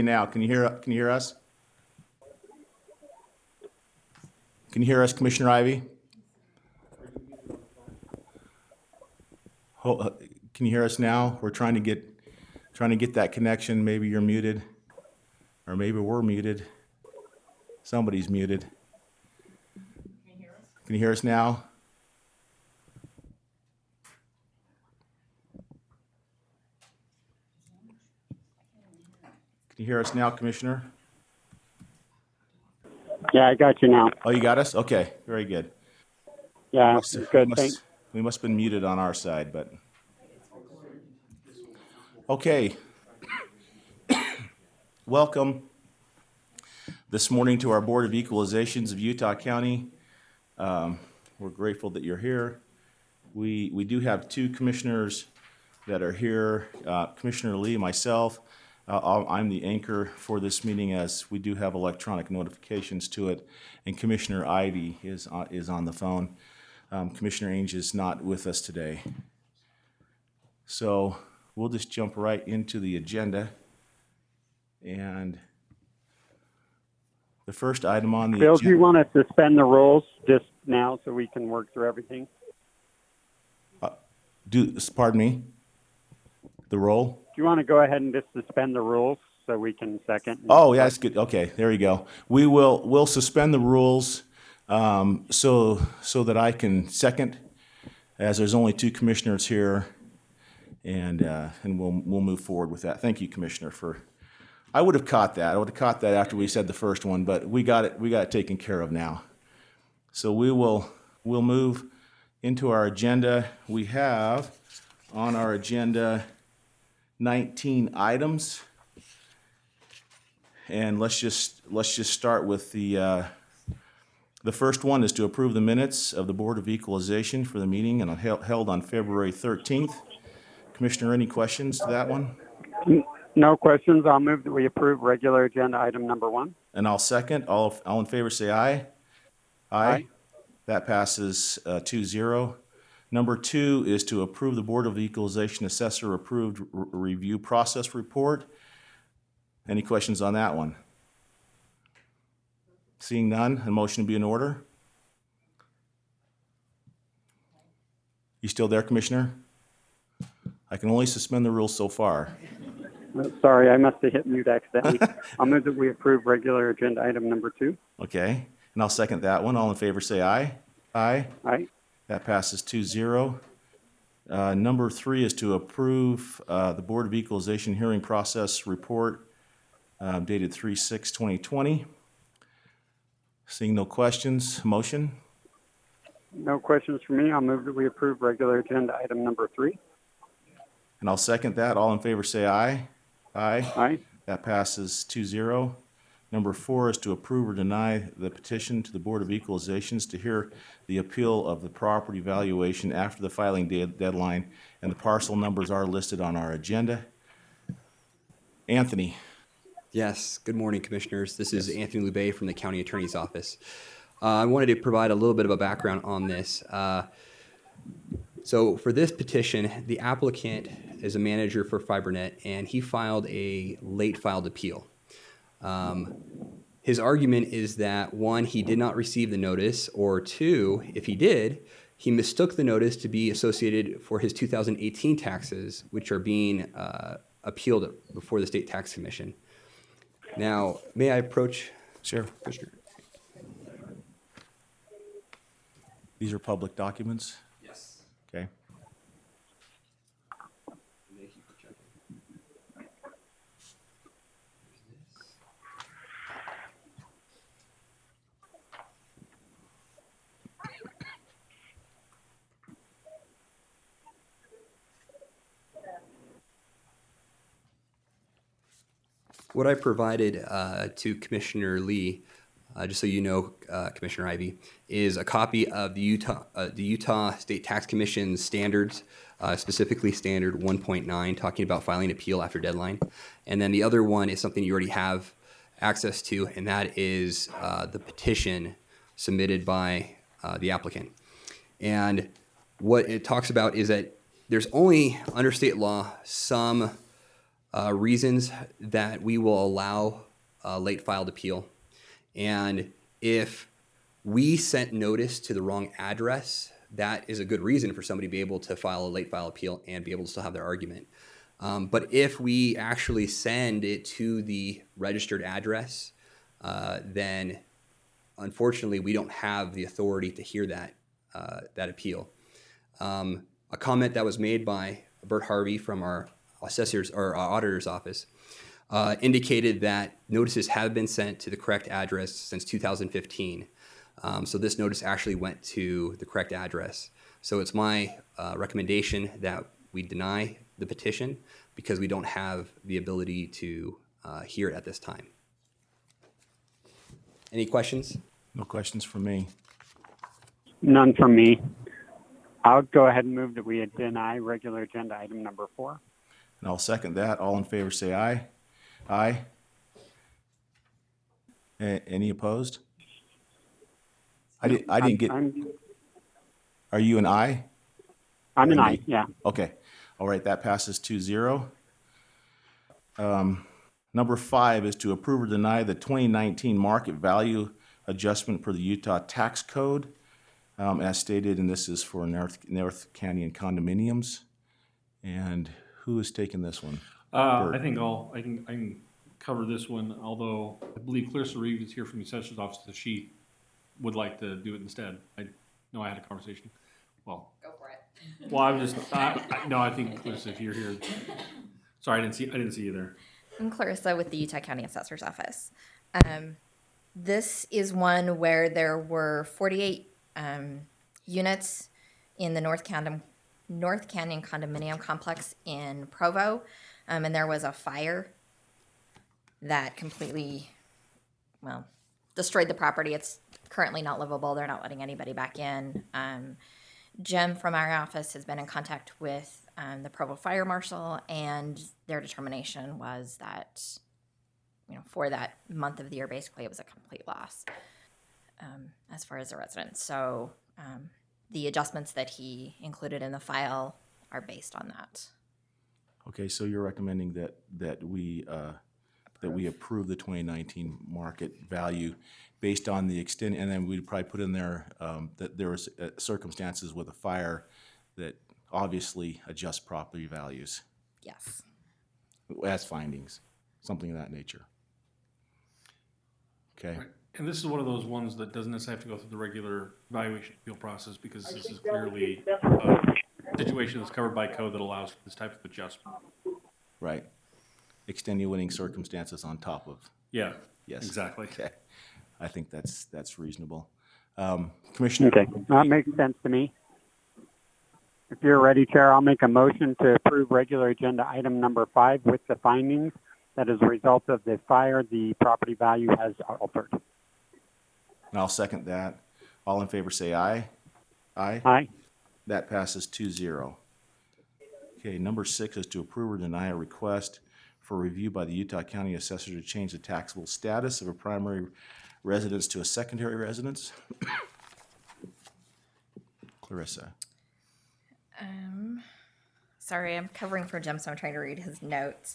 Now, can you hear us? Can you hear us, Commissioner Ivy? Can you hear us now? We're trying to get that connection. Maybe you're muted, or maybe we're muted. Somebody's muted. Can you hear us now? Can you hear us now, Commissioner? Yeah, I got you now. Oh, you got us? Okay, very good. Yeah, good. Thanks. We must have been muted on our side, but okay. Welcome this morning to our Board of Equalizations of Utah County. We're grateful that you're here. We do have two commissioners that are here, Commissioner Lee, myself. I'm the anchor for this meeting, as we do have electronic notifications to it, and Commissioner Ivy is on the phone. Commissioner Ainge is not with us today. So we'll just jump right into the agenda. And the first item on the Bill, agenda. do you want to suspend the rules just now so we can work through everything? Pardon me? The roll? Do you want to go ahead and just suspend the rules so we can second? Oh, yeah, that's good. Okay, there you go. We'll suspend the rules so that I can second, as there's only two commissioners here, and we'll move forward with that. Thank you, Commissioner, I would have caught that. I would have caught that after we said the first one, but we got it taken care of now. So we'll move into our agenda. We have on our agenda 19 items, and let's just start with the first one is to approve the minutes of the Board of Equalization for the meeting held on February 13th. Commissioner, any questions to that one? No questions. I'll move that we approve regular agenda item number 1. And I'll second. All in favor say aye. Aye. That passes 2-0. Number 2 is to approve the Board of Equalization Assessor Approved Review Process Report. Any questions on that one? Seeing none, a motion to be in order. You still there, Commissioner? I can only suspend the rules so far. Sorry, I must have hit mute accidentally. I'll move that we approve regular agenda item number 2. Okay, and I'll second that one. All in favor say aye. Aye. Aye. That passes 2-0. Number 3 is to approve the Board of Equalization Hearing Process Report dated 3/6/2020. Seeing no questions, motion? No questions for me. I'll move that we approve regular agenda item number 3. And I'll second that. All in favor say aye. Aye. Aye. That passes 2-0. Number 4 is to approve or deny the petition to the Board of Equalizations to hear the appeal of the property valuation after the filing deadline, and the parcel numbers are listed on our agenda. Anthony. Yes, good morning, Commissioners. This is Anthony Lubay from the County Attorney's Office. I wanted to provide a little bit of a background on this. So for this petition, the applicant is a manager for FiberNet, and he filed a late filed appeal. His argument is that, 1, he did not receive the notice, or 2, if he did, he mistook the notice to be associated for his 2018 taxes, which are being appealed before the State Tax Commission. Now, may I approach? Sure. Commissioner? These are public documents? Yes. Okay. Thank you for checking. What I provided to Commissioner Lee, just so you know, Commissioner Ivy, is a copy of the Utah State Tax Commission standards, specifically standard 1.9, talking about filing appeal after deadline. And then the other one is something you already have access to, and that is the petition submitted by the applicant. And what it talks about is that there's only, under state law, some reasons that we will allow a late filed appeal. And if we sent notice to the wrong address, that is a good reason for somebody to be able to file a late file appeal and be able to still have their argument. But if we actually send it to the registered address, then unfortunately we don't have the authority to hear that appeal. A comment that was made by Bert Harvey from our assessor's or our auditor's office indicated that notices have been sent to the correct address since 2015. So this notice actually went to the correct address. So it's my recommendation that we deny the petition because we don't have the ability to hear it at this time. Any questions? No questions from me. None from me. I'll go ahead and move that we deny regular agenda item number 4. And I'll second that. All in favor, say aye. Aye. Any opposed? I didn't get. Are you an aye? I'm an aye, yeah. Okay. All right, that passes 2-0. Number 5 is to approve or deny the 2019 market value adjustment per the Utah Tax Code, as stated, and this is for North Canyon condominiums. And who is taking this one? I think I can cover this one, although I believe Clarissa Reeves is here from the assessor's office that she would like to do it instead. I know I had a conversation. Well, Go for it. well, I think Clarissa, if you're here, sorry, I didn't see you there. I'm Clarissa with the Utah County Assessor's Office. This is one where there were 48 units in the North Canyon condominium complex in Provo, and there was a fire that completely, destroyed the property. It's currently not livable. They're not letting anybody back in. Jim from our office has been in contact with the Provo Fire Marshal, and their determination was that, for that month of the year, basically, it was a complete loss as far as the residents. So the adjustments that he included in the file are based on that. Okay, so you're recommending that we approve the 2019 market value based on the extent, and then we'd probably put in there that there was circumstances with a fire that obviously adjust property values Yes. as findings, something of that nature. Okay. Right. And this is one of those ones that doesn't necessarily have to go through the regular evaluation appeal process because this is clearly a situation that's covered by code that allows for this type of adjustment. Right. Extenuating circumstances on top of. Yeah. Yes. Exactly. Okay. I think that's reasonable. Commissioner. Okay, that makes sense to me. If you're ready, Chair, I'll make a motion to approve regular agenda item number 5 with the findings that as a result of the fire, the property value has altered. And I'll second that. All in favor say aye. Aye. Aye. That passes 2-0. Okay, number 6 is to approve or deny a request for review by the Utah County Assessor to change the taxable status of a primary residence to a secondary residence. Clarissa. Sorry, I'm covering for Jim, so I'm trying to read his notes.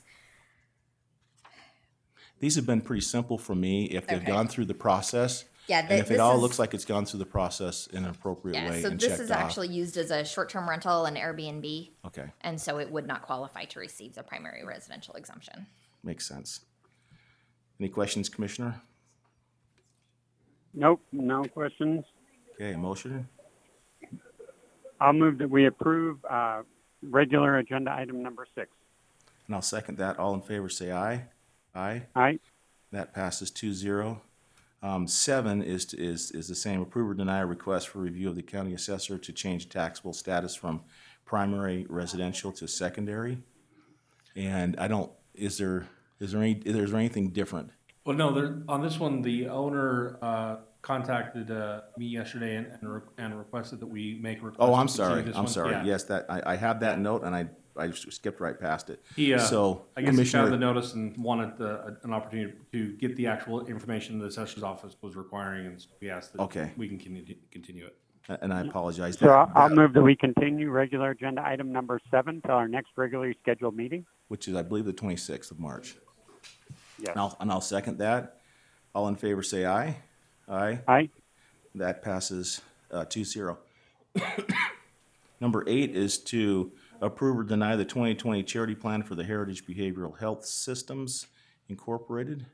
These have been pretty simple for me if they've Okay. gone through the process. Yeah, And if it this all is- looks like it's gone through the process in an appropriate Yeah, way so and this checked is off. actually used as a short-term rental and Airbnb, Okay, and so it would not qualify to receive the primary residential exemption. makes sense. Any questions, Commissioner? Nope, no questions. Okay, motion? I'll move that we approve regular agenda item number 6. And I'll second that. All in favor say aye. Aye. Aye. That passes 2-0. 7 is the same. Approve or deny a request for review of the county assessor to change taxable status from primary residential to secondary. And is there anything different? Well, no, on this one, the owner contacted me yesterday and requested that we make a request. Oh, I'm to continue sorry. this I'm one. sorry. Yeah. Yes, I have that note and I skipped right past it. So, I guess he found the Commissioner, notice and wanted an opportunity to get the actual information the assessor's office was requiring, and so we asked that Okay. we can continue it. And I apologize. So I'll move that we continue regular agenda item number 7 till our next regularly scheduled meeting. Which is, I believe, the 26th of March. Yes. And I'll second that. All in favor, say aye. Aye. Aye. That passes 2-0. Number 8 is to approve or deny the 2020 charity plan for the Heritage Behavioral Health Systems Incorporated.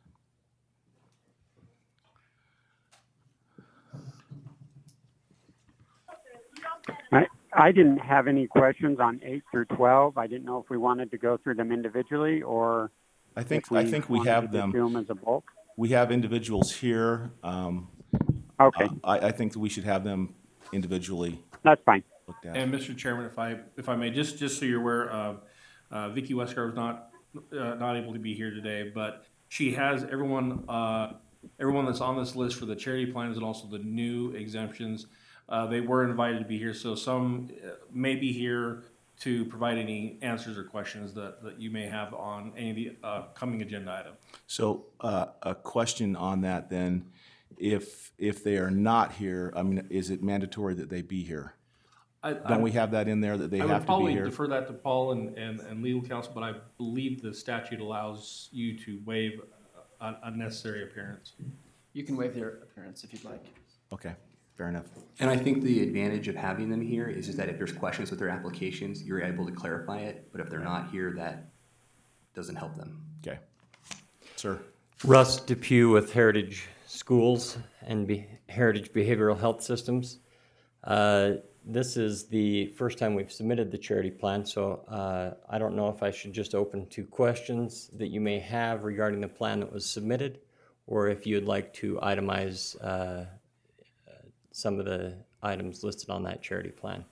I didn't have any questions on 8 through 12. I didn't know if we wanted to go through them individually or I think if we wanted have to just them. do them as a bulk. We have individuals here. Okay, I think that we should have them individually that's fine. looked at. And Mr. Chairman, if I may, just so you're aware, Vicky Westgard was not able to be here today, but she has everyone that's on this list for the charity plans and also the new exemptions. They were invited to be here, so some may be here to provide any answers or questions that you may have on any of the coming agenda item. So a question on that then, if they are not here, I mean, is it mandatory that they be here? Don't we have that in there that they I have would to be probably here? defer that to Paul and legal counsel, but I believe the statute allows you to waive unnecessary appearance. You can waive their appearance if you'd like. Okay, fair enough. And I think the advantage of having them here is just that if there's questions with their applications, you're able to clarify it. But if they're not here, that doesn't help them. Okay. Sir? Russ Depew with Heritage Schools and Heritage Behavioral Health Systems. This is the first time we've submitted the charity plan, so I don't know if I should just open to questions that you may have regarding the plan that was submitted, or if you'd like to itemize some of the items listed on that charity plan.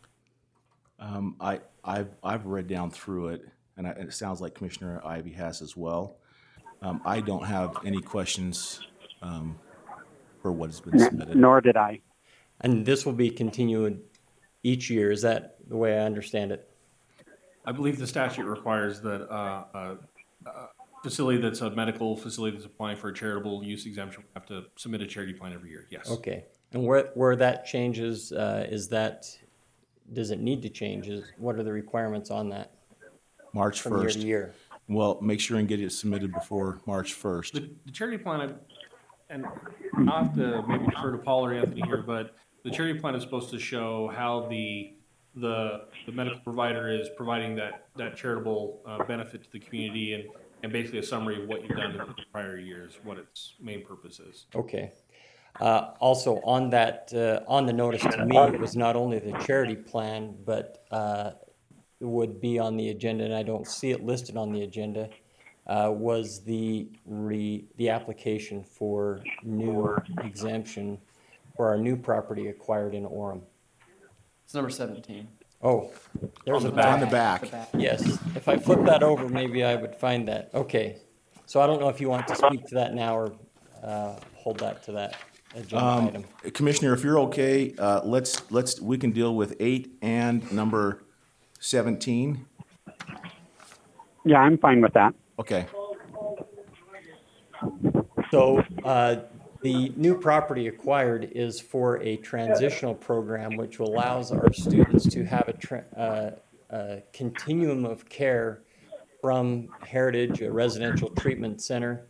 I've read down through it, and it sounds like Commissioner Ivy has as well. I don't have any questions for what has been submitted. Nor did I. And this will be continued each year, is that the way I understand it? I believe the statute requires that a facility that's a medical facility that's applying for a charitable use exemption have to submit a charity plan every year, yes. Okay, and where that changes, does it need to change? What are the requirements on that March from year 1st. to year? Well, make sure and get it submitted before March 1st. The charity plan, and I'll have to maybe defer to Paul or Anthony here, but the charity plan is supposed to show how the medical provider is providing that charitable benefit to the community and basically a summary of what you've done in the prior years, what its main purpose is. Okay. Also, on that, on the notice to me, it was not only the charity plan, but it would be on the agenda, and I don't see it listed on the agenda, was the application for new exemption for our new property acquired in Orem. It's number 17. Oh, there's a On the back. back. Yes, if I flip that over, maybe I would find that. Okay, so I don't know if you want to speak to that now or hold that to that agenda item. Commissioner, if you're okay, we can deal with 8 and number 17. Yeah, I'm fine with that. Okay. So the new property acquired is for a transitional program which allows our students to have a continuum of care from Heritage, a residential treatment center,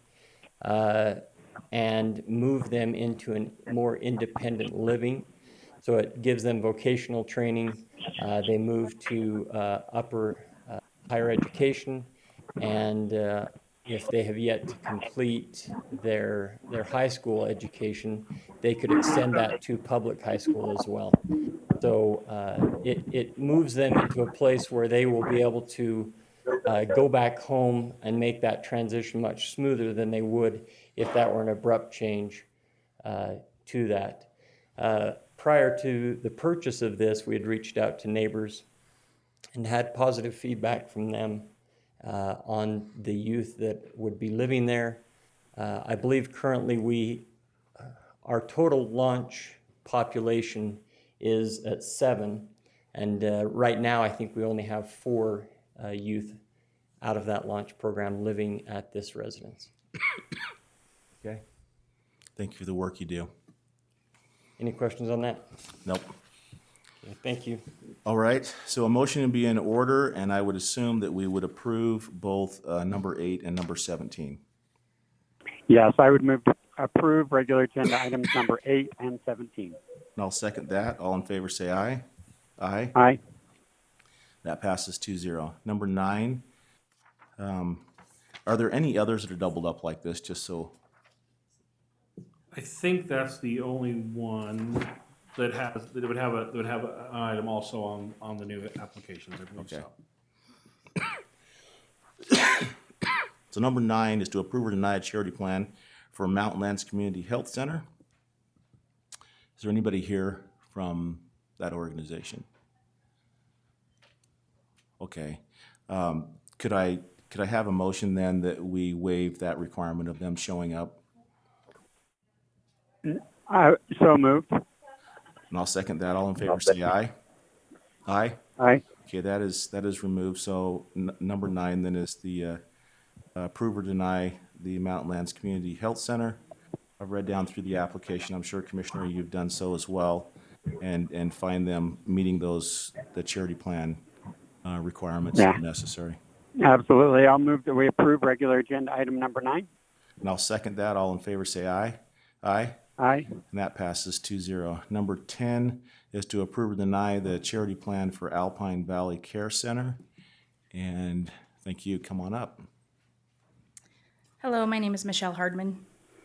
and move them into a more independent living. So it gives them vocational training. They move to higher education, and if they have yet to complete their high school education, they could extend that to public high school as well. So it moves them into a place where they will be able to go back home and make that transition much smoother than they would if that were an abrupt change to that. Prior to the purchase of this, we had reached out to neighbors and had positive feedback from them on the youth that would be living there. I believe currently our total launch population is at 7, and right now I think we only have 4 youth out of that launch program living at this residence. Okay. Thank you for the work you do. Any questions on that? Nope. Okay, thank you. All right, so a motion would be in order, and I would assume that we would approve both number 8 and number 17. Yes, I would move to approve regular agenda items number 8 and 17. And I'll second that. All in favor, say aye. Aye. Aye. That passes 2-0. Number 9, are there any others that are doubled up like this, just so? I think that's the only one that would have an item also on the new applications, I believe Okay. so. So number 9 is to approve or deny a charity plan for Mountain Lands Community Health Center. Is there anybody here from that organization? Okay. Could I have a motion then that we waive that requirement of them showing up? So moved. And I'll second that. All in favor, say aye. Aye? Aye. Okay, that is removed. So number 9 then is the approve or deny the Mountain Lands Community Health Center. I've read down through the application. I'm sure, Commissioner, you've done so as well, and find them meeting the charity plan requirements Yeah. if necessary. Absolutely. I'll move that we approve regular agenda item number 9. And I'll second that. All in favor, say aye. Aye? Aye. And that passes 2-0. Number 10 is to approve or deny the charity plan for Alpine Valley Care Center. And thank you. Come on up. Hello, my name is Michelle Hardman.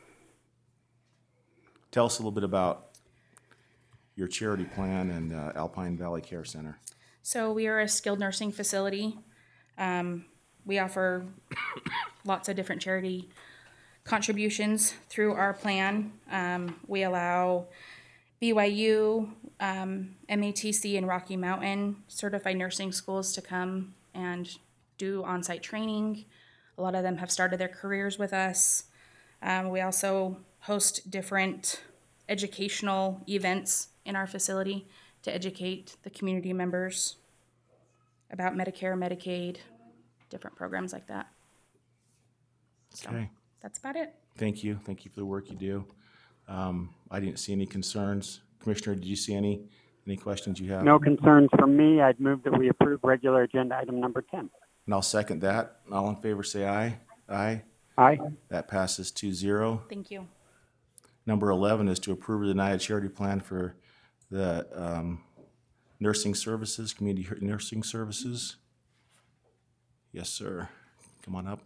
Tell us a little bit about your charity plan and Alpine Valley Care Center. So we are a skilled nursing facility. We offer lots of different charity contributions through our plan. We allow BYU, MATC, and Rocky Mountain certified nursing schools to come and do on-site training. A lot of them have started their careers with us. We also host different educational events in our facility to educate the community members about Medicare, Medicaid, different programs like that. So Okay. that's about it. Thank you. Thank you for the work you do. I didn't see any concerns. Commissioner, did you see any questions you have? No concerns from me. I'd move that we approve regular agenda item number 10. And I'll second that. All in favor, say aye. Aye. Aye. That passes 2-0. Thank you. Number 11 is to approve or deny a charity plan for the nursing services, community nursing services. Yes, sir. Come on up.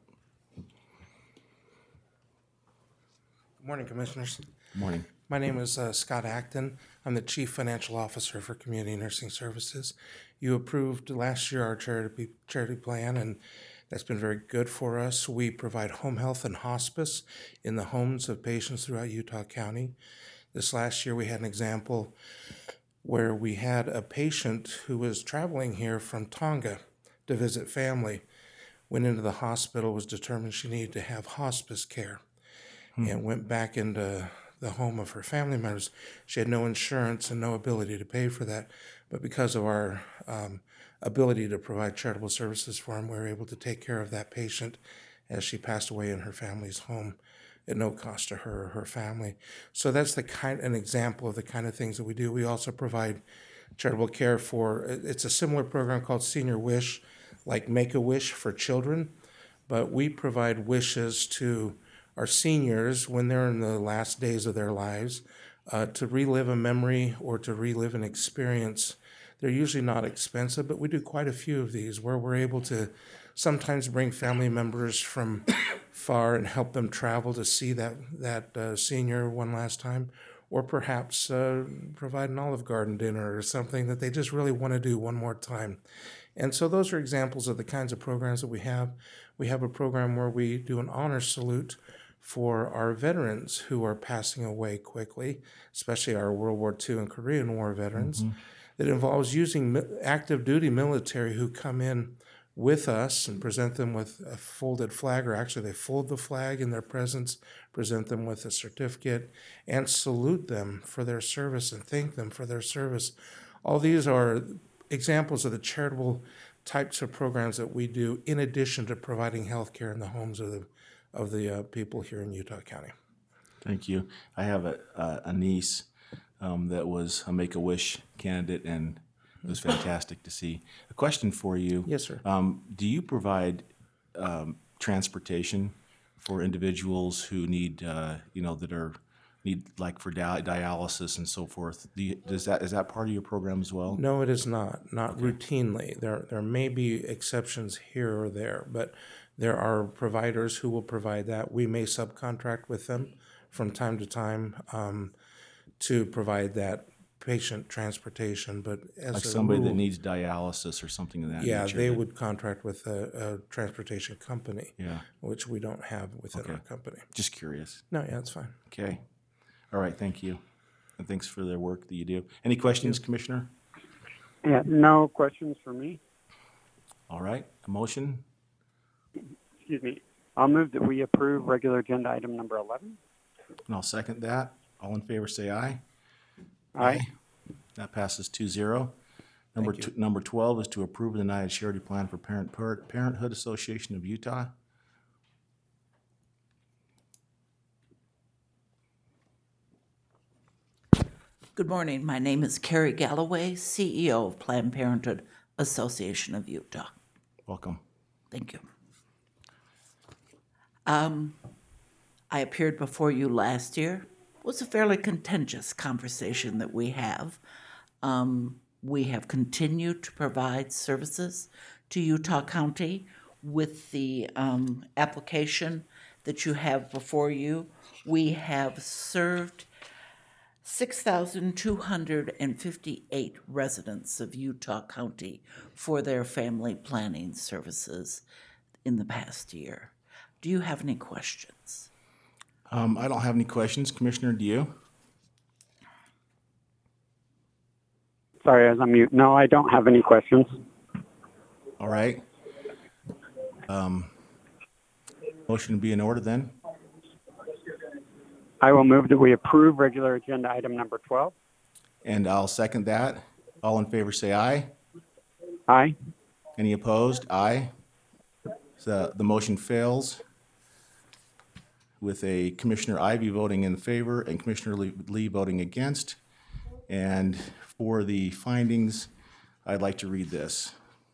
Good morning, Commissioners. Good morning. My name is Scott Acton. I'm the Chief Financial Officer for Community Nursing Services. You approved last year our charity plan, and that's been very good for us. We provide home health and hospice in the homes of patients throughout Utah County. This last year we had an example where we had a patient who was traveling here from Tonga to visit family. Went into the hospital, was determined she needed to have hospice care, and went back into the home of her family members. She had no insurance and no ability to pay for that, but because of our ability to provide charitable services for them, we were able to take care of that patient as she passed away in her family's home at no cost to her or her family. So that's an example of the kind of things that we do. We also provide charitable care for, it's a similar program called Senior Wish, like Make-A-Wish for children, but we provide wishes to our seniors when they're in the last days of their lives to relive a memory or to relive an experience. They're usually not expensive, but we do quite a few of these where we're able to sometimes bring family members from far and help them travel to see that senior one last time, or perhaps provide an Olive Garden dinner or something that they just really want to do one more time. And so those are examples of the kinds of programs that we have. We have a program where we do an honor salute for our veterans who are passing away quickly, especially our World War II and Korean War veterans. That involves using active duty military who come in with us and present them with a folded flag, or actually they fold the flag in their presence, present them with a certificate, and salute them for their service and thank them for their service. All these are examples of the charitable types of programs that we do in addition to providing health care in the homes of the people here in Utah County. Thank you. I have a niece that was a Make-A-Wish candidate, and It was fantastic to see. A question for you. Yes, sir. Do you provide transportation for individuals who need, need like for dialysis and so forth? Is that part of your program as well? No, it is not. Not routinely. There may be exceptions here or there, but there are providers who will provide that. We may subcontract with them from time to time to provide that patient transportation, but as Like a somebody that rule, needs dialysis or something of that yeah, nature? they would contract with a transportation company, Yeah, which we don't have within Okay. our company. just curious. No, yeah, it's fine. Okay. All right, thank you. And thanks for the work that you do. Any questions, Commissioner? Yeah, no questions for me. All right, a motion? Excuse me. I'll move that we approve regular agenda item number 11. And I'll second that. All in favor, say aye. Aye. That passes 2-0. Number 12 is to approve and deny a charity plan for Parenthood Association of Utah. Good morning. My name is Carrie Galloway, CEO of Planned Parenthood Association of Utah. Welcome. Thank you. I appeared before you last year. It was a fairly contentious conversation that we have. We have continued to provide services to Utah County with the application that you have before you. We have served 6,258 residents of Utah County for their family planning services in the past year. Do you have any questions? I don't have any questions. Commissioner, do you? Sorry, I was on mute. No, I don't have any questions. All right. Motion to be in order then. I will move that we approve regular agenda item number 12. And I'll second that. All in favor, say aye. Aye. Any opposed? Aye. So the motion fails with a Commissioner Ivy voting in favor and Commissioner Lee voting against. And for the findings, I'd like to read this.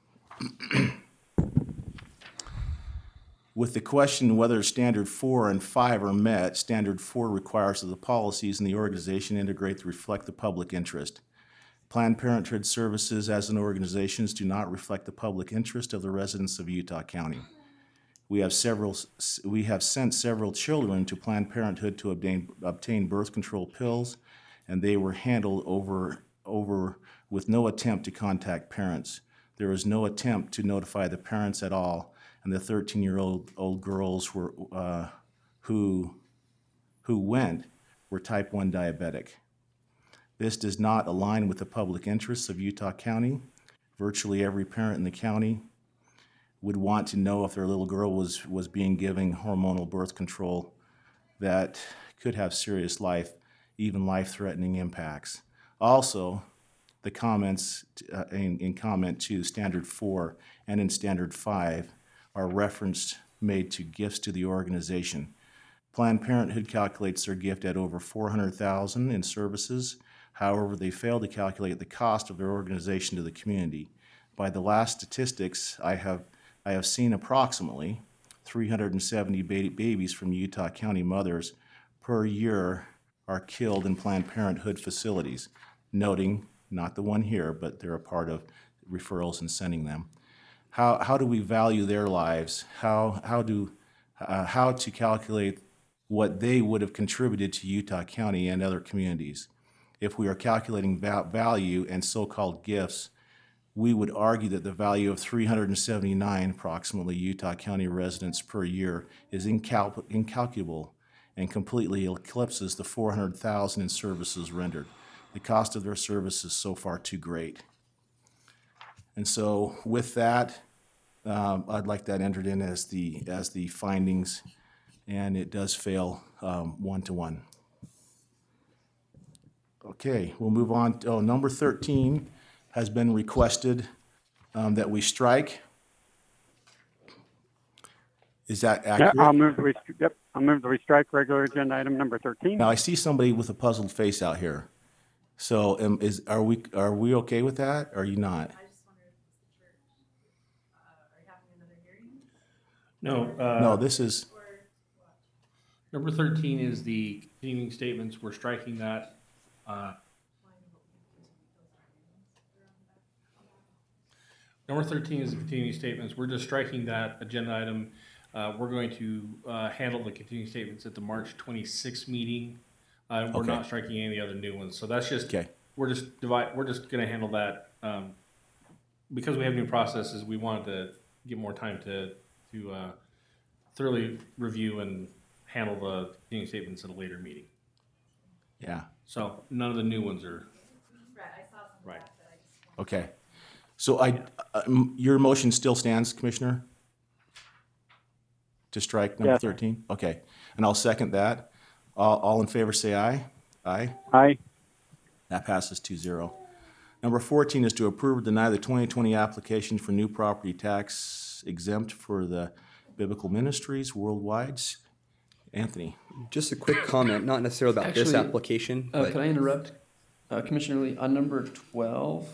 With the question whether Standard 4 and 5 are met, Standard 4 requires that the policies in the organization integrate to reflect the public interest. Planned Parenthood services as an organization do not reflect the public interest of the residents of Utah County. We have sent several children to Planned Parenthood to obtain birth control pills, and they were handled over with no attempt to contact parents. There was no attempt to notify the parents at all, and the 13-year-old girls who went were type 1 diabetic. This does not align with the public interests of Utah County. Virtually every parent in the county would want to know if their little girl was being given hormonal birth control that could have serious even life-threatening impacts. Also, the comments in comment to Standard 4 and in Standard 5 are referenced made to gifts to the organization. Planned Parenthood calculates their gift at over $400,000 in services. However, they fail to calculate the cost of their organization to the community. By the last statistics, I have seen approximately 370 babies from Utah County mothers per year are killed in Planned Parenthood facilities, noting, not the one here, but they're a part of referrals and sending them. How do we value their lives? How to calculate what they would have contributed to Utah County and other communities? If we are calculating value and so-called gifts, we would argue that the value of 379 approximately Utah County residents per year is incalculable and completely eclipses the $400,000 in services rendered. The cost of their service is so far too great. And so with that, I'd like that entered in as the findings, and it does fail 1-1. Okay, we'll move on. Number 13 has been requested that we strike. Is that accurate? Yeah, I'll move that we strike regular agenda item number 13. Now, I see somebody with a puzzled face out here. So are we okay with that? Or are you not? No, No, this is, number 13 is the continuing statements. We're striking that. Number 13 is the continuing statements. We're just striking that agenda item. We're going to handle the continuing statements at the March 26th meeting. We're Okay. not striking any other new ones. So that's just, okay, we're just going to handle that. Because we have new processes, we wanted to give more time to thoroughly review and handle the continuing statements at a later meeting. yeah, So none of the new ones are. Right. okay. So your motion still stands, Commissioner? To strike number Yes. 13? Okay, and I'll second that. All in favor say aye. Aye. Aye. That passes 2-0. Number 14 is to approve or deny the 2020 application for new property tax exempt for the Biblical Ministries Worldwide. Anthony? Just a quick comment, not necessarily about this Actually, application, but Can I interrupt? Commissioner Lee, on number 12,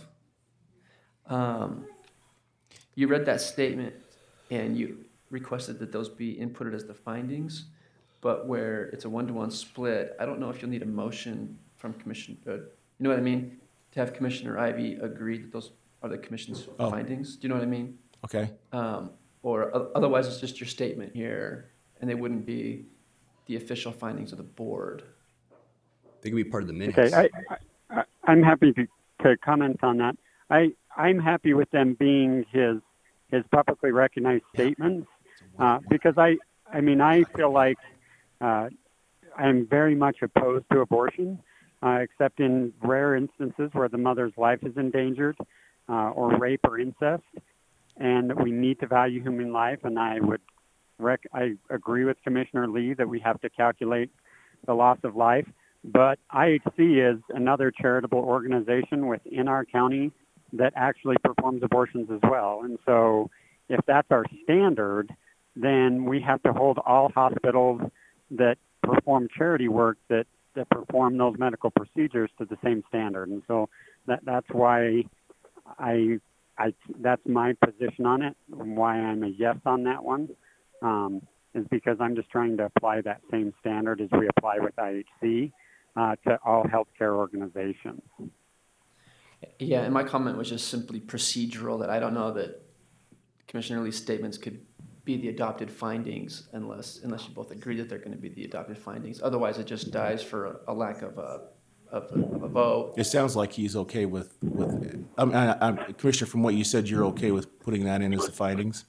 you read that statement and you requested that those be inputted as the findings, but where it's a 1-to-1 split, I don't know if you'll need a motion from Commissioner, you know what I mean? To have Commissioner Ivy agree that those are the commission's findings. Do you know what I mean? Okay, Or otherwise, it's just your statement here, and they wouldn't be the official findings of the board. they could be part of the minutes. Okay, I'm happy to comment on that. I'm happy with them being his publicly recognized statements because I feel like I'm very much opposed to abortion, except in rare instances where the mother's life is endangered or rape or incest, and we need to value human life. And I agree with Commissioner Lee that we have to calculate the loss of life. But IHC is another charitable organization within our county that actually performs abortions as well. And so if that's our standard, then we have to hold all hospitals that perform charity work that perform those medical procedures to the same standard. And so that's why that's my position on it, and why I'm a yes on that one, is because I'm just trying to apply that same standard as we apply with IHC to all healthcare organizations. Yeah, and my comment was just simply procedural, that I don't know that Commissioner Lee's statements could be the adopted findings unless you both agree that they're going to be the adopted findings. Otherwise, it just dies for a lack of a vote. it sounds like he's okay with Commissioner, from what you said, you're okay with putting that in as the findings?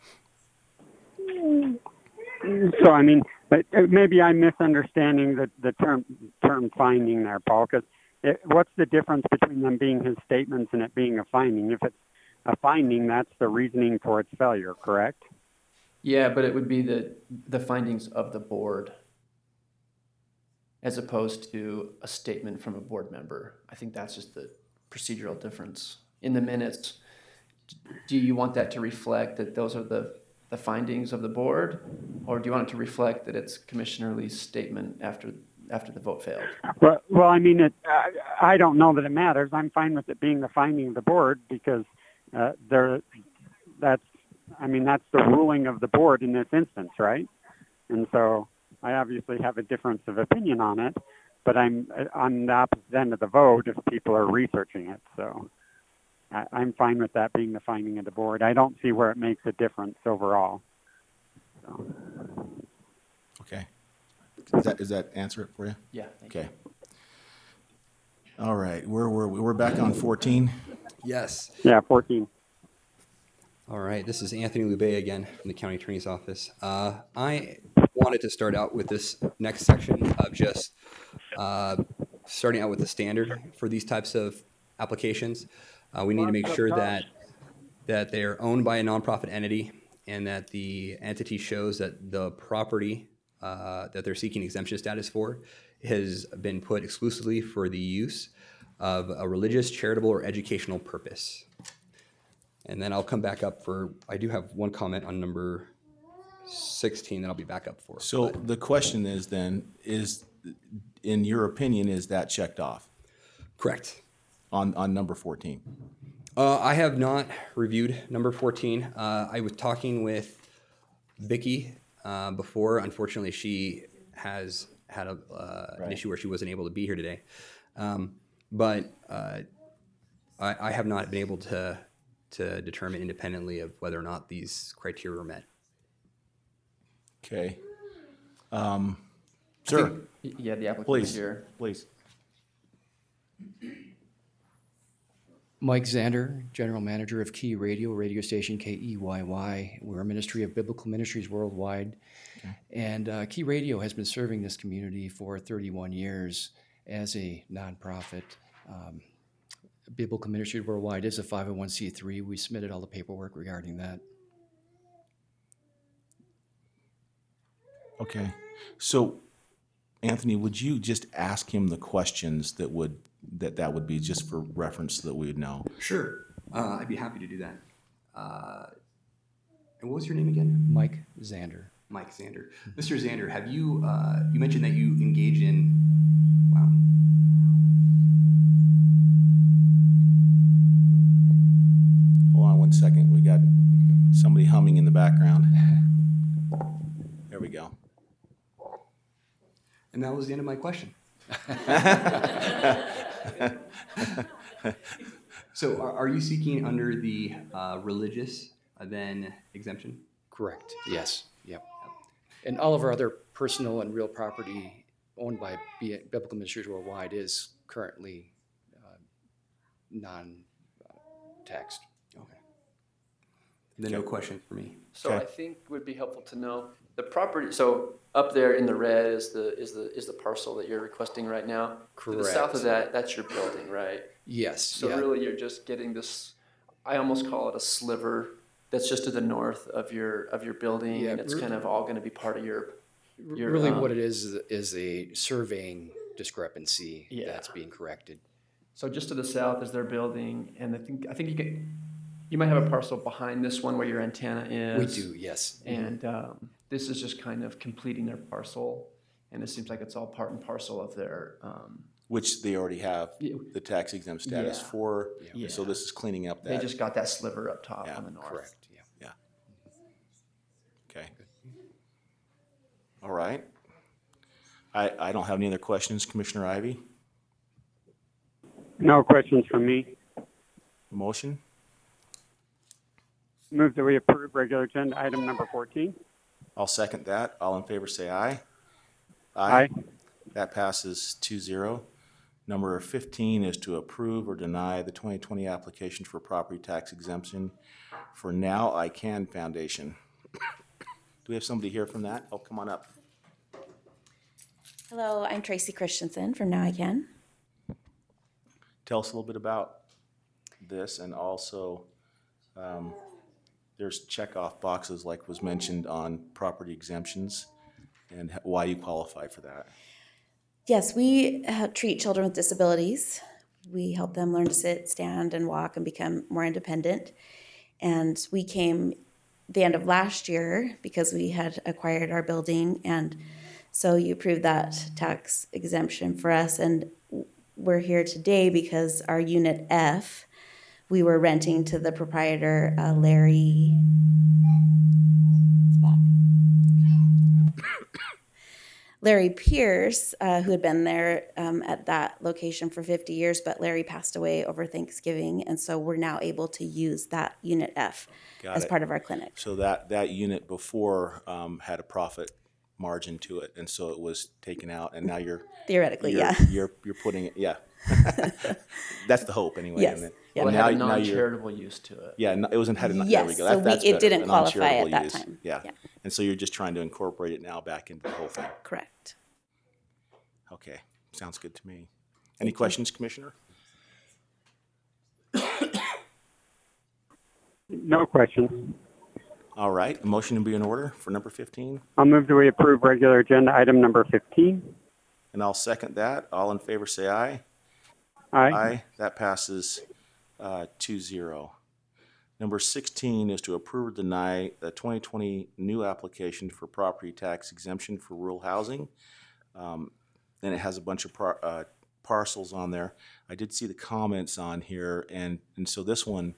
So, but maybe I'm misunderstanding the term finding there, Paul, because what's the difference between them being his statements and it being a finding? If it's a finding, that's the reasoning for its failure, correct? Yeah, but it would be the findings of the board as opposed to a statement from a board member. I think that's just the procedural difference. In the minutes, do you want that to reflect that those are the findings of the board, or do you want it to reflect that it's Commissioner Lee's statement after the vote failed? Well, I don't know that it matters. I'm fine with it being the finding of the board because that's the ruling of the board in this instance, right? And so I obviously have a difference of opinion on it, but I'm on the opposite end of the vote if people are researching it. So I'm fine with that being the finding of the board. I don't see where it makes a difference overall. So. Okay. Does that answer it for you? Yeah. Thank you. Okay. All right, where were we? We're back on 14. Yes. Yeah, 14. All right, this is Anthony Lubey again from the County Attorney's Office. I wanted to start out with this next section of just starting out with the standard for these types of applications. We need to make sure that they are owned by a nonprofit entity and that the entity shows that the property that they're seeking exemption status for has been put exclusively for the use of a religious, charitable, or educational purpose. And then I'll come back up I do have one comment on number 16 that I'll be back up for. So the question is then, in your opinion, is that checked off? Correct. on number 14? I have not reviewed number 14. I was talking with Vicky before. Unfortunately, she has had an issue where she wasn't able to be here today. But I have not been able to determine independently of whether or not these criteria were met. Okay. Sir, Yeah, the applicant please, here. please. Mike Zander, General Manager of Key Radio, radio station KEYY. We're a ministry of biblical ministries worldwide. Okay. And Key Radio has been serving this community for 31 years as a nonprofit. Biblical Ministries Worldwide is a 501c3. We submitted all the paperwork regarding that. Okay. So, Anthony, would you just ask him the questions that would be just for reference so that we would know? Sure. I'd be happy to do that. And what was your name again? Mike Zander. Mike Zander. Mr. Zander, have you, you mentioned that you engage in, wow. Hold on 1 second. We got somebody humming in the background. There we go. And that was the end of my question. So are you seeking under the religious then exemption? Correct, yes, yep. And all of our other personal and real property owned by Biblical Ministries Worldwide is currently non-taxed. Okay. Then no question for me. So I think it would be helpful to know the property. So up there in the red is the parcel that you're requesting right now. Correct. To the south of that, that's your building, right? Yes. So yeah. really, you're just getting this. I almost call it a sliver that's just to the north of your building, Yeah, and it's kind of all going to be part of your really, what it is a surveying discrepancy Yeah. that's being corrected. So just to the south is their building, and I think you might have a parcel behind this one where your antenna is. We do, yes. And this is just kind of completing their parcel, and it seems like it's all part and parcel of their. Which they already have the tax exempt status Yeah. for. Yeah. So this is cleaning up that. They just got that sliver up top Yeah, on the north. Correct, yeah. Okay. All right. I don't have any other questions, Commissioner Ivy. No questions from me. Motion? Move that we approve regular agenda item number 14. I'll second that. All in favor say aye. Aye. That passes 2-0. Number 15 is to approve or deny the 2020 application for property tax exemption for Now I Can Foundation. Do we have somebody here from that? Oh, come on up. Hello, I'm Tracy Christensen from Now I Can. Tell us a little bit about this, and also there's checkoff boxes like was mentioned on property exemptions and why you qualify for that. Yes, we treat children with disabilities. We help them learn to sit, stand, and walk and become more independent. And we came the end of last year because we had acquired our building, and so you approved that tax exemption for us. And we're here today because our Unit F, we were renting to the proprietor, Larry. Larry Pierce, who had been there at that location for 50 years, but Larry passed away over Thanksgiving, and so we're now able to use that Unit F as part of our clinic. So that unit before had a profit margin to it, and so it was taken out, and now you're theoretically, you're putting it, yeah. That's the hope, anyway. Yes. And Well, it had a non-charitable use to it. Yeah, it wasn't had. Yes, there we go. so That's it better, didn't a qualify at non-charitable that use. time. Yeah. Yeah. And so you're just trying to incorporate it now back into the whole thing. Correct. Okay, sounds good to me. Any questions, Commissioner? No questions. All right, a motion to be in order for number 15, I'll move that we approve regular agenda item number 15. and I'll second that. All in favor, say aye. Aye. That passes 2-0. Number 16 is to approve or deny the 2020 new application for property tax exemption for rural housing. And it has a bunch of parcels on there. I did see the comments on here, and so this one,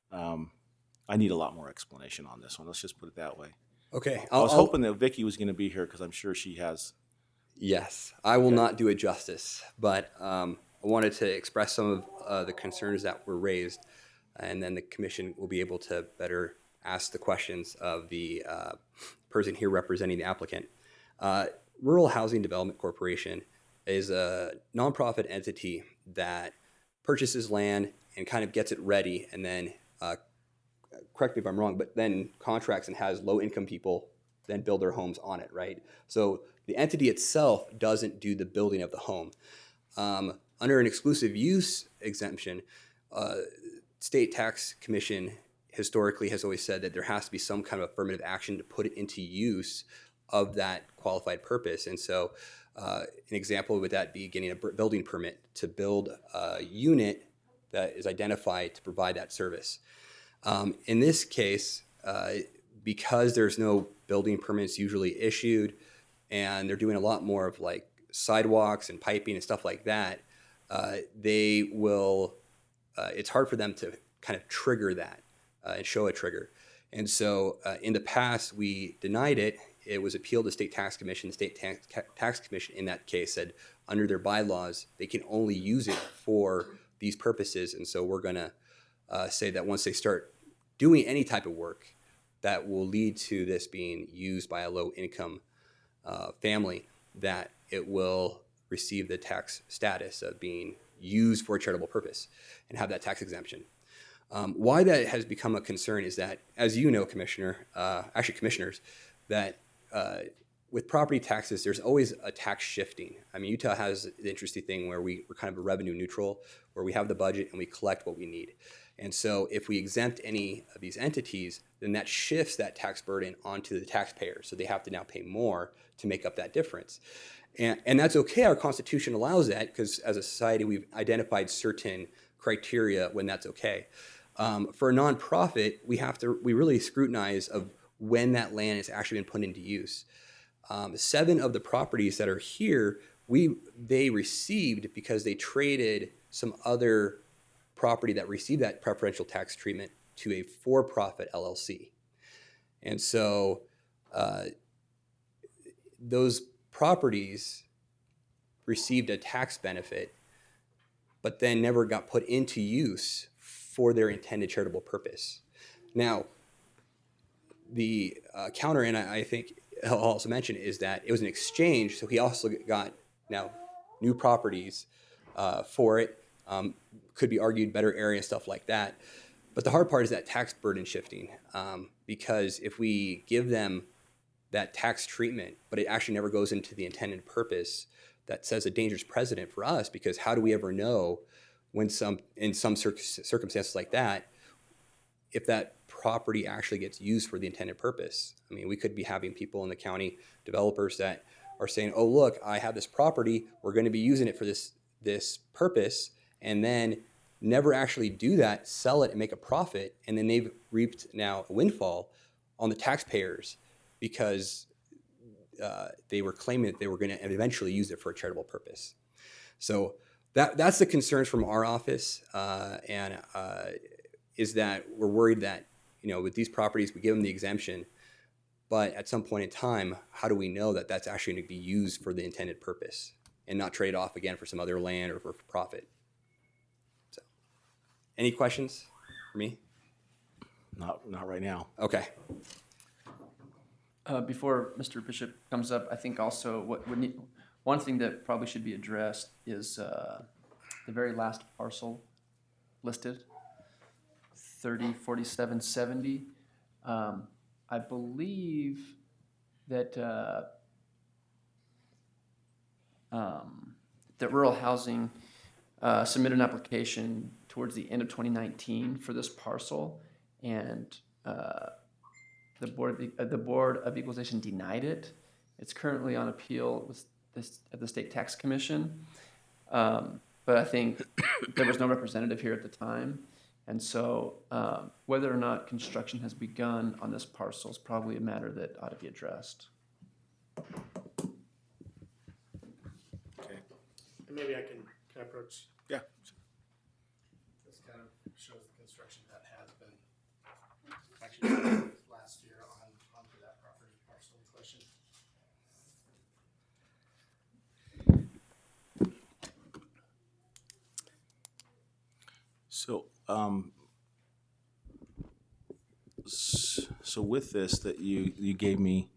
I need a lot more explanation on this one. Let's just put it that way. Okay. I was hoping that Vicky was going to be here because I'm sure she has. Yes, I will not do it justice, but I wanted to express some of the concerns that were raised, and then the commission will be able to better ask the questions of the person here representing the applicant. Rural Housing Development Corporation is a nonprofit entity that purchases land and kind of gets it ready, and then correct me if I'm wrong, but then contracts and has low-income people then build their homes on it, right? So the entity itself doesn't do the building of the home. Under an exclusive use exemption, State Tax Commission historically has always said that there has to be some kind of affirmative action to put it into use of that qualified purpose. And so an example would that be getting a building permit to build a unit that is identified to provide that service. In this case, because there's no building permits usually issued, and they're doing a lot more of like sidewalks and piping and stuff like that, they will, it's hard for them to kind of trigger that and show a trigger. And so in the past, we denied it. It was appealed to State Tax Commission. The State Tax Commission in that case said under their bylaws, they can only use it for these purposes. And so we're going to say that once they start doing any type of work that will lead to this being used by a low-income family, that it will receive the tax status of being used for a charitable purpose and have that tax exemption. Why that has become a concern is that, as you know, commissioners, that with property taxes, there's always a tax shifting. I mean, Utah has the interesting thing where we're kind of a revenue neutral, where we have the budget and we collect what we need. And so if we exempt any of these entities, then that shifts that tax burden onto the taxpayer. So they have to now pay more to make up that difference. And that's okay. Our Constitution allows that because as a society, we've identified certain criteria when that's okay. For a nonprofit, we really scrutinize of when that land has actually been put into use. 7 of the properties that are here, they received because they traded some other property that received that preferential tax treatment to a for-profit LLC. And so those properties received a tax benefit, but then never got put into use for their intended charitable purpose. Now, the counter, and I think I'll also mention, is that it was an exchange, so he also got now new properties for it. Could be argued better area, stuff like that. But the hard part is that tax burden shifting, because if we give them that tax treatment, but it actually never goes into the intended purpose, that sets a dangerous precedent for us, because how do we ever know when in some circumstances like that, if that property actually gets used for the intended purpose? I mean, we could be having people in the county, developers that are saying, oh, look, I have this property, we're going to be using it for this purpose, and then never actually do that, sell it and make a profit, and then they've reaped now a windfall on the taxpayers because they were claiming that they were going to eventually use it for a charitable purpose. So that's the concerns from our office, and is that we're worried that, with these properties, we give them the exemption, but at some point in time, how do we know that that's actually going to be used for the intended purpose and not trade off again for some other land or for profit? So, any questions for me? Not right now. Okay. Before Mr. Bishop comes up, I think also one thing that probably should be addressed is the very last parcel listed, 304770. I believe that that Rural Housing submitted an application towards the end of 2019 for this parcel, and the Board of Equalization denied it. It's currently on appeal at the State Tax Commission, but I think there was no representative here at the time, and so whether or not construction has begun on this parcel is probably a matter that ought to be addressed. Okay. And maybe I can Can I approach? Yeah. This kind of shows the construction that has been actually last year onto that property parcel in question. So, so with this that you gave me,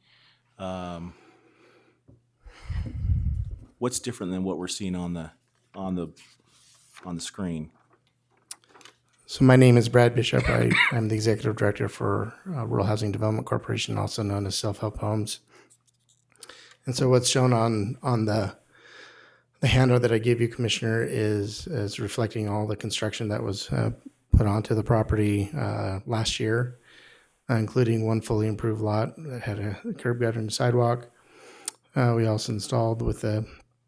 what's different than what we're seeing on the screen? So my name is Brad Bishop. I'm the executive director for Rural Housing Development Corporation, also known as Self Help Homes. And so what's shown on the handout that I gave you, Commissioner, is reflecting all the construction that was put onto the property last year, including one fully improved lot that had a curb gutter and sidewalk. We also installed with the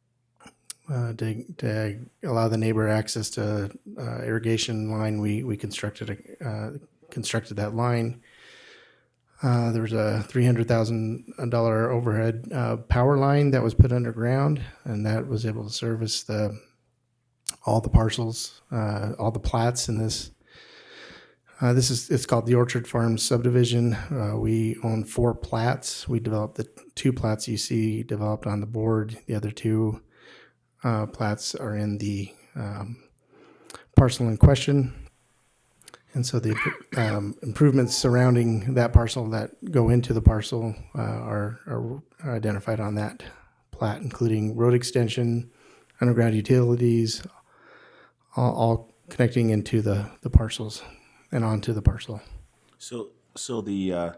to allow the neighbor access to irrigation line. We constructed that line. There was a $300,000 overhead power line that was put underground, and that was able to service all the parcels, all the plats in this. It's called the Orchard Farms subdivision. We own 4 plats. We developed the 2 plats you see developed on the board. The other 2 plats are in the parcel in question. And so the improvements surrounding that parcel that go into the parcel are identified on that plat, including road extension, underground utilities, all connecting into the parcels and onto the parcel. So the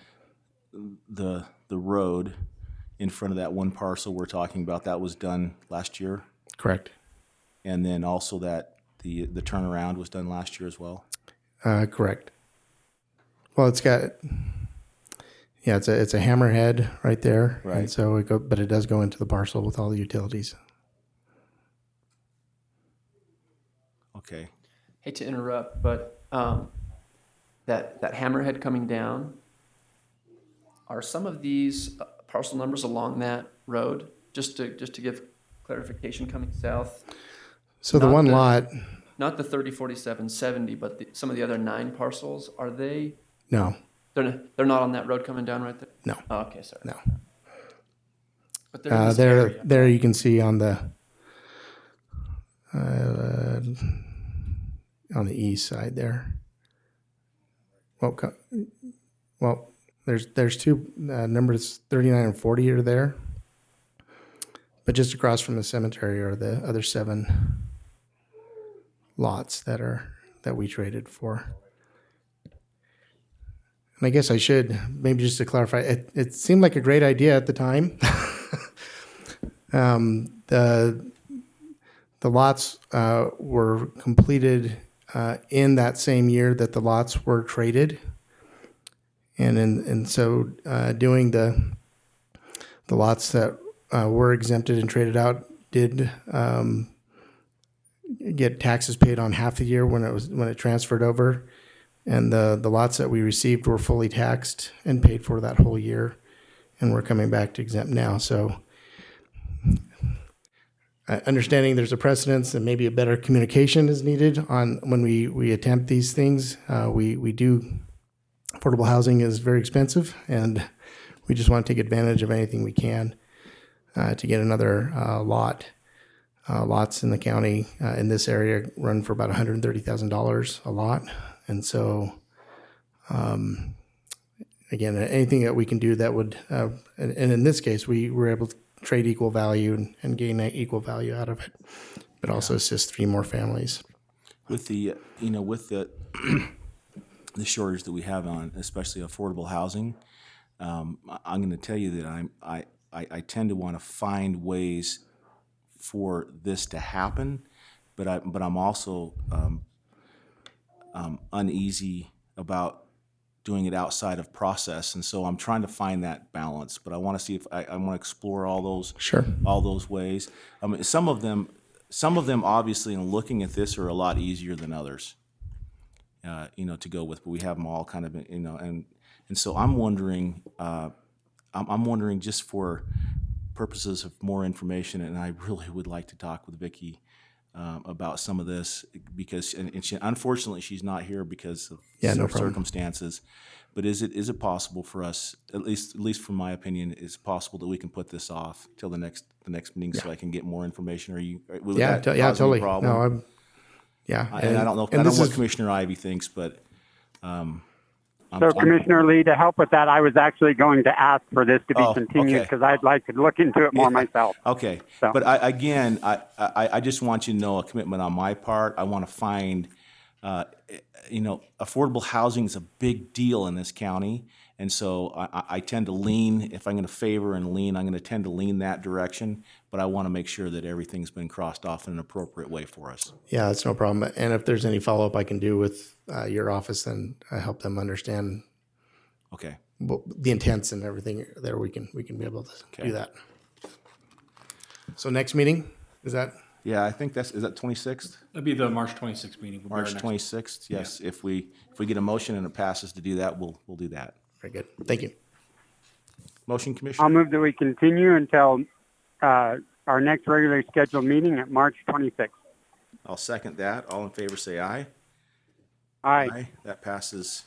road in front of that one parcel we're talking about, that was done last year? Correct. And then also that the turnaround was done last year as well? Correct. Well, it's a hammerhead right there, right? And so but it does go into the parcel with all the utilities. Okay. Hate to interrupt, but that hammerhead coming down, are some of these parcel numbers along that road? Just to give clarification, coming south. So the one lot. Not the 30, 47, 70, but some of the other 9 parcels, are they? No. They're not on that road coming down right there? No. Oh, okay, sorry. No. But they're in this area. There you can see on the east side there. Well, there's 2 numbers 39 and 40 are there, but just across from the cemetery are the other 7 lots that we traded for. And I guess I should, maybe just to clarify, it seemed like a great idea at the time. The lots were completed in that same year that the lots were traded, and so doing the lots that were exempted and traded out did get taxes paid on half the year when it transferred over, and the lots that we received were fully taxed and paid for that whole year, and we're coming back to exempt now. So understanding there's a precedence and maybe a better communication is needed on when we attempt these things. We do, affordable housing is very expensive, and we just want to take advantage of anything we can to get another lot. Lots in the county in this area run for about $130,000 a lot. And so, again, anything that we can do that would, and in this case, we were able to trade equal value and gain equal value out of it, but also assist 3 more families. With the the shortage that we have on, especially affordable housing, I'm going to tell you that I tend to want to find ways for this to happen, but I'm also uneasy about doing it outside of process, and so I'm trying to find that balance. But I want to see if I want to explore all those ways. I mean, some of them obviously, in looking at this, are a lot easier than others, to go with. But we have them all kind of, and so I'm wondering just for purposes of more information, and I really would like to talk with Vicki about some of this because, and she, unfortunately, she's not here because of Yeah, no problem. circumstances. But is it possible for us, at least from my opinion, is it possible that we can put this off till the next meeting so I can get more information? Would that cause any totally. problem? No, And I don't know. I don't know what Commissioner Ivy thinks, but Commissioner Lee, to help with that, I was actually going to ask for this to be continued because I'd like to look into it more myself. Okay, So. but I just want you to know a commitment on my part. I want to find, affordable housing is a big deal in this county, and so I tend to lean. If I'm going to favor and lean, I'm going to tend to lean that direction. But I want to make sure that everything's been crossed off in an appropriate way for us. Yeah, that's no problem. And if there's any follow up I can do with your office, then I help them understand. Okay. The intents and everything there, we can be able to do that. So next meeting is that? Yeah, I think is that 26th? That'd be the March 26th meeting. March 26th. Yes. Yeah. If we get a motion and it passes to do that, we'll do that. Very good. Thank you. Motion, Commissioner. I'll move that we continue until our next regularly scheduled meeting at March 26th. I'll second that. All in favor, say aye. Aye. That passes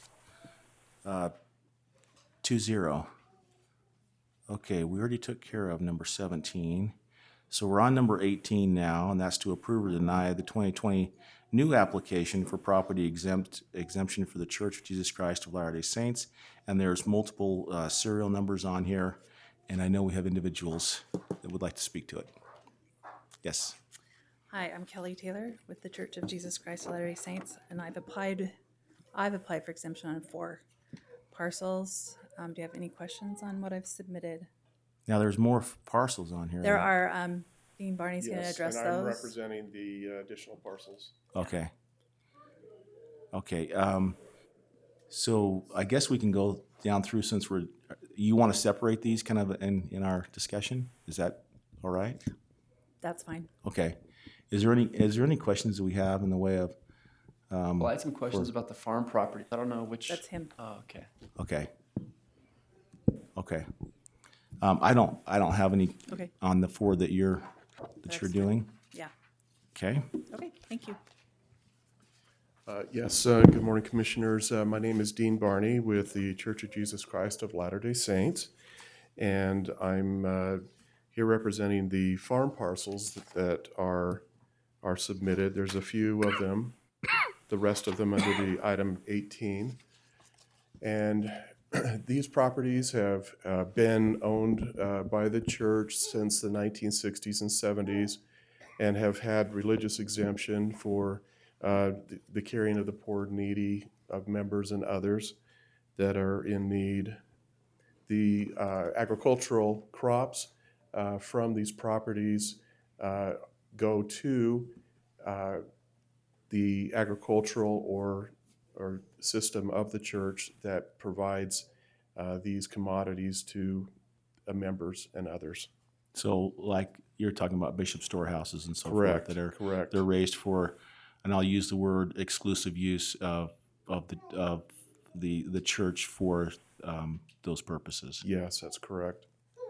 2-0. Okay, we already took care of number 17. So we're on number 18 now, and that's to approve or deny the 2020 new application for property exemption for the Church of Jesus Christ of Latter-day Saints. And there's multiple serial numbers on here, and I know we have individuals that would like to speak to it. Yes. Hi, I'm Kelly Taylor with the Church of Jesus Christ of Latter-day Saints, and I've applied for exemption on 4 parcels. Do you have any questions on what I've submitted? Now, there's more parcels on here. There are. Dean Barney's going to address and those. I'm representing the additional parcels. Okay. So I guess we can go down through since you want to separate these kind of in our discussion? Is that all right? That's fine. Okay. Is there any questions that we have in the way of? Well, I had some questions about the farm property. I don't know which. That's him. Oh, okay. Okay. I don't have any on the 4 that you're doing. Yeah. Okay. Okay. Thank you. Yes. Good morning, Commissioners. My name is Dean Barney with the Church of Jesus Christ of Latter-day Saints, and I'm here representing the farm parcels that are submitted. There's a few of them. The rest of them under the item 18, and these properties have been owned by the church since the 1960s and 70s and have had religious exemption for the caring of the poor and needy of members and others that are in need. The agricultural crops from these properties go to the agricultural or system of the church that provides these commodities to members and others. So, like you're talking about bishop storehouses and so Correct. forth that are Correct. They're raised for, and I'll use the word exclusive use of the church for those purposes. Yes, that's correct.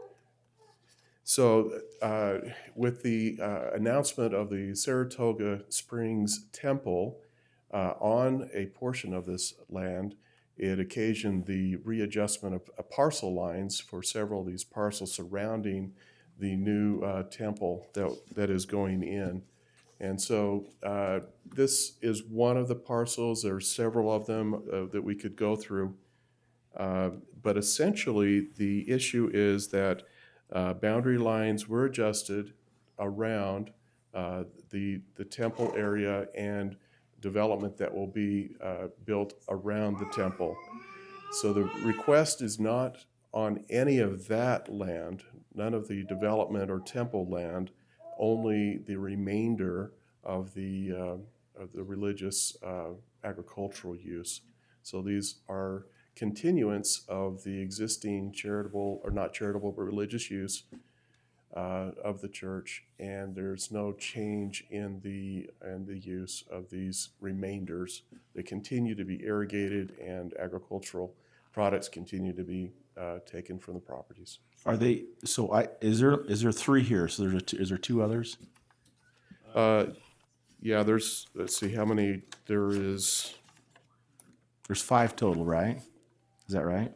So, with the announcement of the Saratoga Springs Temple on a portion of this land, it occasioned the readjustment of parcel lines for several of these parcels surrounding the new temple that is going in. And so this is one of the parcels. There are several of them that we could go through. But essentially, the issue is that boundary lines were adjusted around the temple area and development that will be built around the temple. So the request is not on any of that land, none of the development or temple land, only the remainder of the religious agricultural use. So these are continuance of the existing charitable, or not charitable, but religious use of the church, and there's no change in the use of these remainders. They continue to be irrigated, and agricultural products continue to be taken from the properties. Are they? So is there 3 here? So is there 2 others? Yeah, let's see how many there is. There's 5 total, right? Is that right?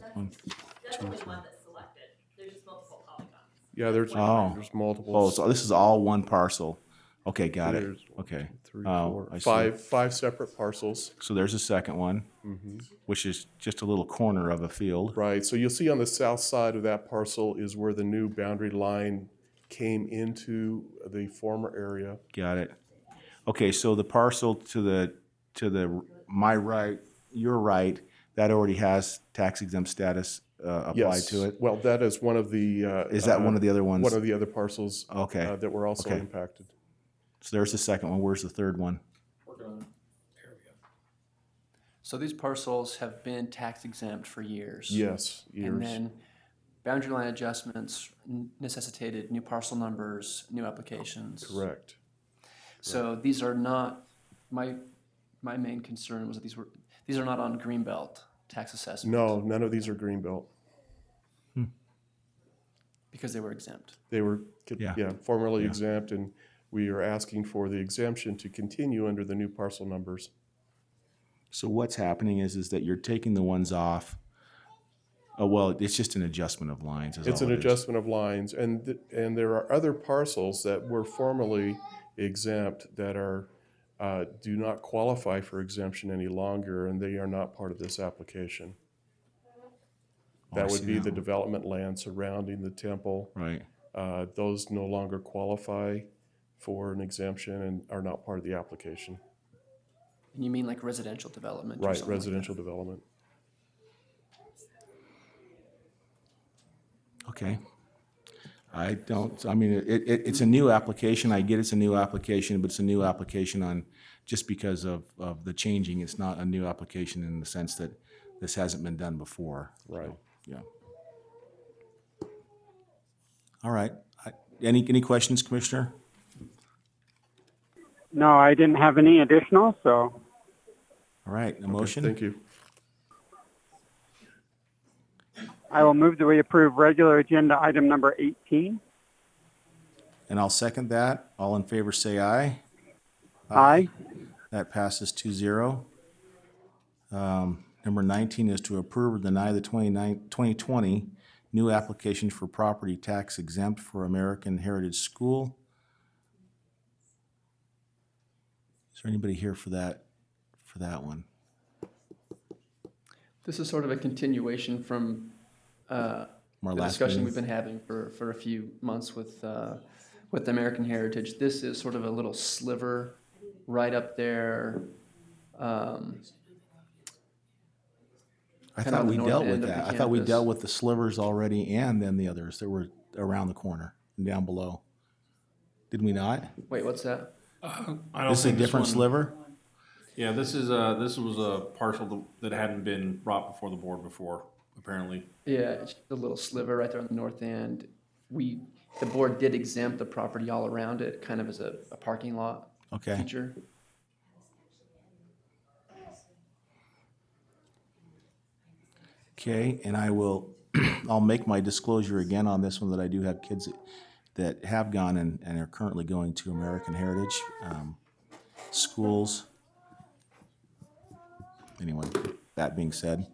Yeah, there's Oh. multiple. Oh, so this is all one parcel. Okay, got it. There's Okay. 3, Oh, 4, I see. five separate parcels. So there's a second one, which is just a little corner of a field. Right, so you'll see on the south side of that parcel is where the new boundary line came into the former area. Got it. Okay, so the parcel to my right, your right, that already has tax exempt status applied Yes. to it. Well, that is one of the. Is that one of the other ones? One of the other parcels. Okay. That were also Okay. impacted. So there's the second one. Where's the third one? So these parcels have been tax exempt for years. Yes, years. And then boundary line adjustments necessitated new parcel numbers, new applications. Correct. So these are not, my main concern was that these are not on Greenbelt tax assessment. No, none of these are Greenbelt. Because they were exempt. They were, Yeah. formerly Yeah. exempt, and we are asking for the exemption to continue under the new parcel numbers. So what's happening is that you're taking the ones off. Oh, well, it's just an adjustment of lines. It's an adjustment of lines, and there are other parcels that were formerly exempt that are do not qualify for exemption any longer, and they are not part of this application. Oh, I That would see be that the one. development land surrounding the temple. Right. Those no longer qualify for an exemption and are not part of the application. And you mean like residential development? or Right, something like residential development. Okay. I mean, it's a new application. I get it's a new application, but it's a new application on, just because of the changing. It's not a new application in the sense that this hasn't been done before. Right. So, yeah. All right. Any questions, Commissioner? No, I didn't have any additional, so All right, a motion? Thank you. I will move that we approve regular agenda item number 18. And I'll second that. All in favor, say aye. Aye. That passes 2-0. Number 19 is to approve or deny the 2020 new application for property tax exempt for American Heritage School. Is there anybody here for that one? This is sort of a continuation from Our the last discussion meeting. we've been having for a few months with American Heritage. This is sort of a little sliver right up there. I kind of thought on the we north dealt end with of the that. I thought we campus. dealt with the slivers already and then the others that were around the corner and down below. Did we not? Wait, what's that? I don't This is a think different one- sliver? Yeah, this was a parcel that hadn't been brought before the board before, apparently. Yeah, it's just a little sliver right there on the north end. The board did exempt the property all around it, kind of as a parking lot Okay. feature. Okay, and I'll make my disclosure again on this one that I do have kids that have gone and are currently going to American Heritage schools. Anyway, that being said,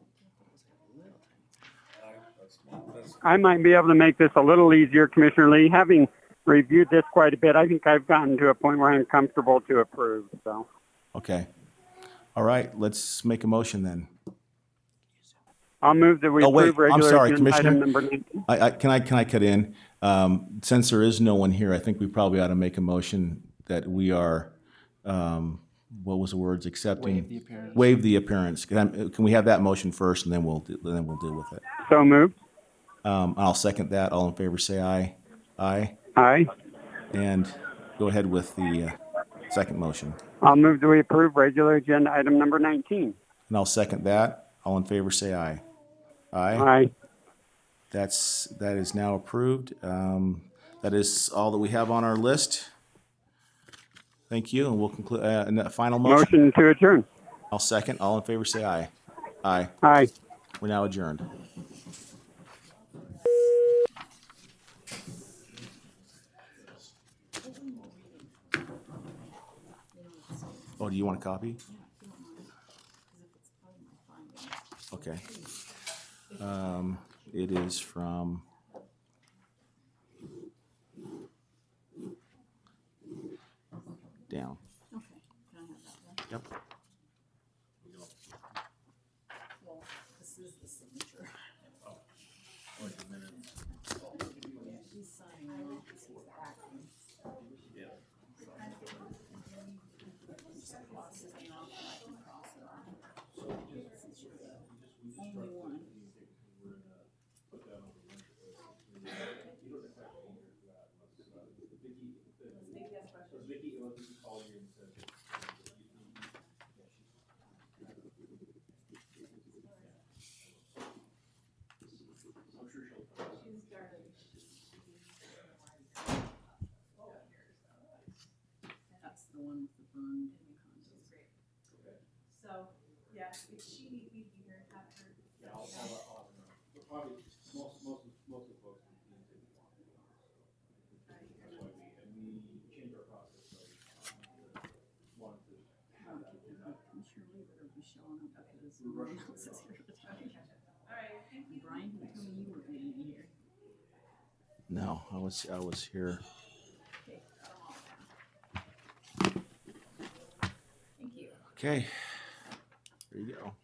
I might be able to make this a little easier, Commissioner Lee. Having reviewed this quite a bit, I think I've gotten to a point where I'm comfortable to approve, so. okay. All right, let's make a motion then. I'll move that we Oh, wait, approve I'm regular sorry, agenda item Commissioner. number 19. Can I cut in? Since there is no one here, I think we probably ought to make a motion that we are, what was the words, accepting? Waive the appearance. Waive the appearance. Can we have that motion first, and then we'll deal with it? So moved. I'll second that. All in favor, say aye. Aye. Aye. And go ahead with the second motion. I'll move that we approve regular agenda item number 19. And I'll second that. All in favor, say aye. Aye. Aye. That is now approved. That is all that we have on our list. Thank you, and we'll conclude, and that final motion. Motion to adjourn. I'll second. All in favor, say aye. Aye. Aye. We're now adjourned. do you want a copy? Okay. It is from down. Okay, can I have that one? Yep. Well, this is the signature. Yeah, she's signing it, this is acting. Yeah. Just cross his name off, and I can cross it off. Since you're the only one. That's the one with the burned in the condos. Great. So, yeah, if she need me here, have her. Yeah, I'll probably, most of the folks in the city want it. That's why we changed our process, so, wanted to have that. Commissioner Lee better be showing up because no one else is here to tell you. All right, thank you. Brian, you told me you weren't gonna be here. No, I was here. Okay, Okay. There you go.